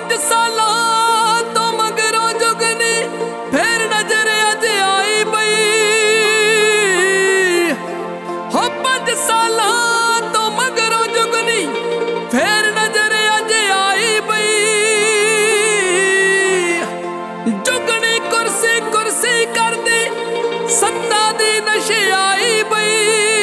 5 ਸਾਲਾਂ ਤੋਂ ਮਗਰੋਂ ਜੁਗਨੀ ਫੇਰ ਨਜ਼ਰ ਅੱਜ ਆਈ ਬਈ। ਹੋ 5 ਸਾਲਾਂ ਤੋਂ ਮਗਰੋਂ ਜੁਗਨੀ ਫੇਰ ਨਜ਼ਰ ਅੱਜ ਆਈ ਬਈ। ਜੁਗਨੀ ਕੁਰਸੀ ਕੁਰਸੀ ਕਰਦੀ ਸੱਤਾ ਦੀ ਨਸ਼ੇ ਆਈ ਬਈ।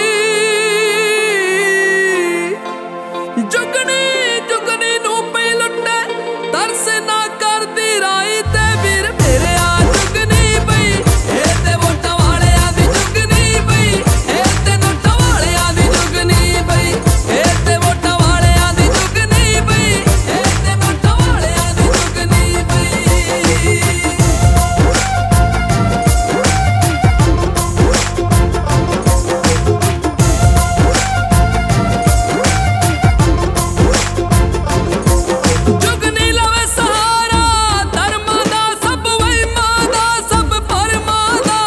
ਜੁਗਨੀ ਨੂੰ ਪਈ ਲੁੱਟੇ ਤਰਸ ਨਾ ਕਰਦੀ ਰਾਈ ਤੇ ਵੀਰ ਮੇਰੇ ਆ ਜੁਗਨੀ ਬਈ। ਇਹ ਤੇ ਵੋਟਾਂ ਵਾਲਿਆਂ ਦੀ ਜੁਗਨੀ ਬਈ। ਇਹ ਤੇ ਨੋਟਾਂ ਵਾਲਿਆਂ ਦੀ ਜੁਗਨੀ ਬਈ। ਇਹ ਤੇ ਵੋਟਾਂ ਵਾਲਿਆਂ ਦੀ ਜੁਗਨੀ ਬਈ। ਇਹ ਤੇ ਨੋਟਾਂ ਵਾਲਿਆਂ ਦੀ ਜੁਗਨੀ ਬਈ। ਜੁਗਨੀ ਲਵੇ ਸਹਾਰਾ ਧਰਮਾਂ ਦਾ ਸਭ ਵਹਿਮਾਂ ਦਾ ਸਭ ਭਰਮਾਂ ਦਾ।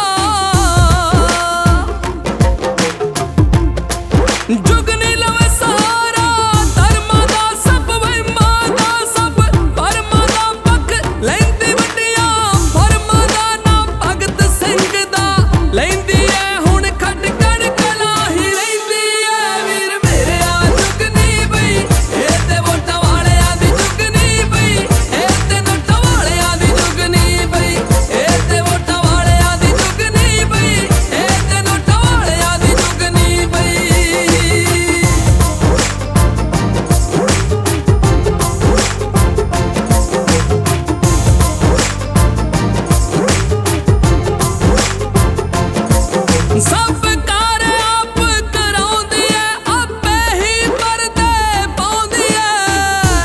ਜੁਗਨੀ ਲਵੇ ਸਹਾਰਾ ਧਰਮਾਂ ਦਾ ਸਭ ਵਹਿਮਾਂ ਦਾ ਸਭ ਭਰਮਾਂ ਦਾ ਪੱਖ ਲੈਂਦੀ ਵੱਡੀਆਂ ਫਰਮਾਂ ਦਾ ਨਾ ਭਗਤ ਸਿੰਘ ਦਾ ਲੈਂਦੀ ਐ ਹੁਣ ਖਟਕੜ ਕਲਾ ਹੀ ਰਹਿੰਦੀ ਐ ਵੀਰ ਮੇਰੇ ਆ ਜੁਗਨੀ ਬਈ। ਇਹ ਤੇ ਵੋਟਾਂ ਵਾਲਿਆਂ ਦੀ ਜੁਗਨੀ ਬਈ। ਇਹ ਤੇ ਨੋਟਾਂ ਵਾਲਿਆਂ ਦੀ ਜੁਗਨੀ ਬਈ। ਇਹ ਤੇ ਵੋਟਾਂ ਵਾਲਿਆਂ ਦੀ ਜੁਗਨੀ ਬਈ। ਇਹ ਤੇ ਨੋਟਾਂ ਵਾਲਿਆਂ ਦੀ ਜੁਗਨੀ ਬਈ। ਸਭ ਕਾਰ ਆਪ ਕਰਾਉਂਦੀ ਐ ਆਪੇ ਹੀ ਪਰਦੇ ਪਾਉਂਦੀ ਐ।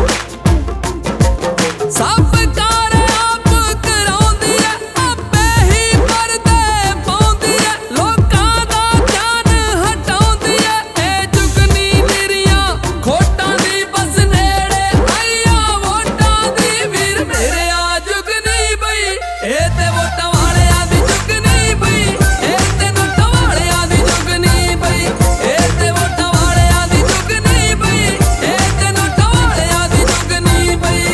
ਸਭ ਕਾਰ ਆਪ ਕਰਾਉਂਦੀ ਐ ਆਪੇ ਹੀ ਪਰਦੇ ਪਾਉਂਦੀ ਐ। ਲੋਕਾਂ ਦਾ ਧਿਆਨ ਹਟਾਉਂਦੀ ਐ ਇਹ ਜੁਗਨੀ ਨਿਰੀਆਂ ਖੋਟਾਂ ਦੀ ਬਸ ਨੇੜੇ ਆਈਆਂ ਵੋਟਾਂ ਦੀ ਵੀਰ ਮੇਰੇ ਆ ਜੁਗਨੀ ਬਈ। ਇਹ ਤੇ ਵੋਟਾਂ ਵਾਲਿਆਂ ਦੀ ਜੁਗਨੀ ਬਈ। ਇਹ ਤੇ ਨੋਟਾਂ ਵਾਲਿਆਂ ਦੀ ਜੁਗਨੀ ਬਈ। ਇਹ ਤੇ ਵੋਟਾਂ ਵਾਲਿਆਂ ਦੀ ਜੁਗਨੀ ਬਈ। ਇਹ ਤੇ ਨੋਟਾਂ ਵਾਲਿਆਂ ਦੀ ਜੁਗਨੀ ਬਈ।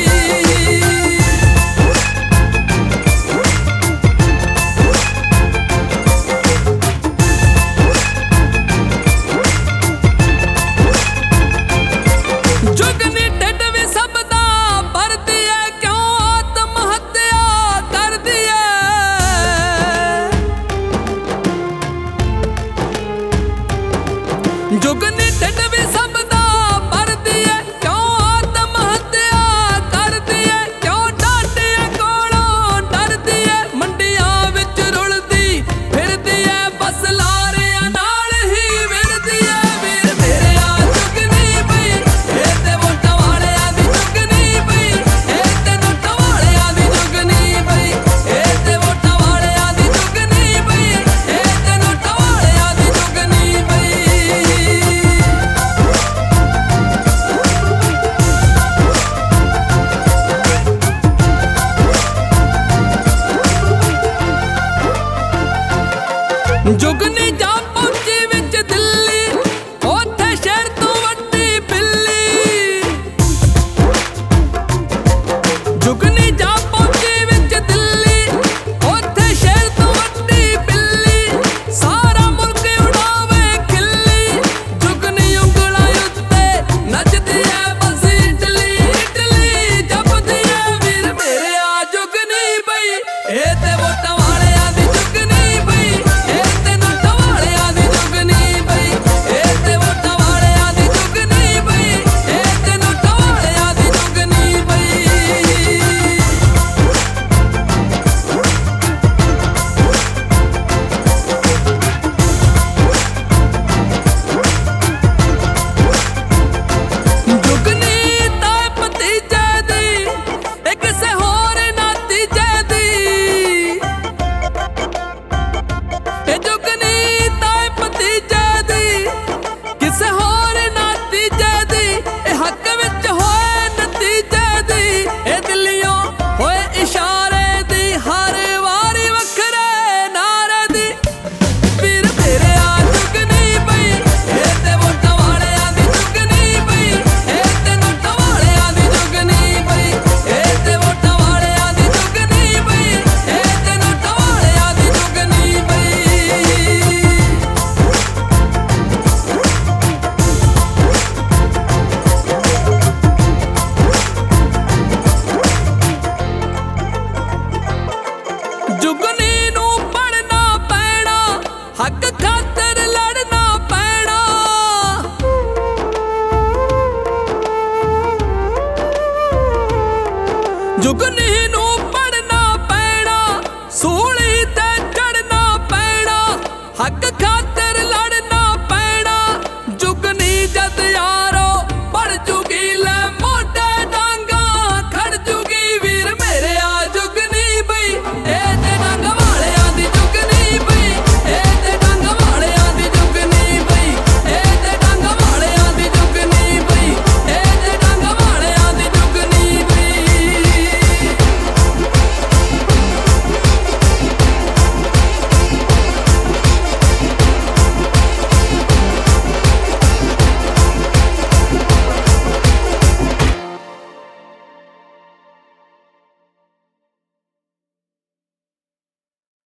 ਜੁਗਨੀ ਢਿੱਡ ਵੀ ਸਭ ਦਾ ਭਰਦੀ ਐ ਕਿਉਂ ਆਤਮ ਹੱਤਿਆ ਕਰਦੀ ਐ। ਜੁਗਨੀ ਢਿੱਡ ਵੀ ਸਭ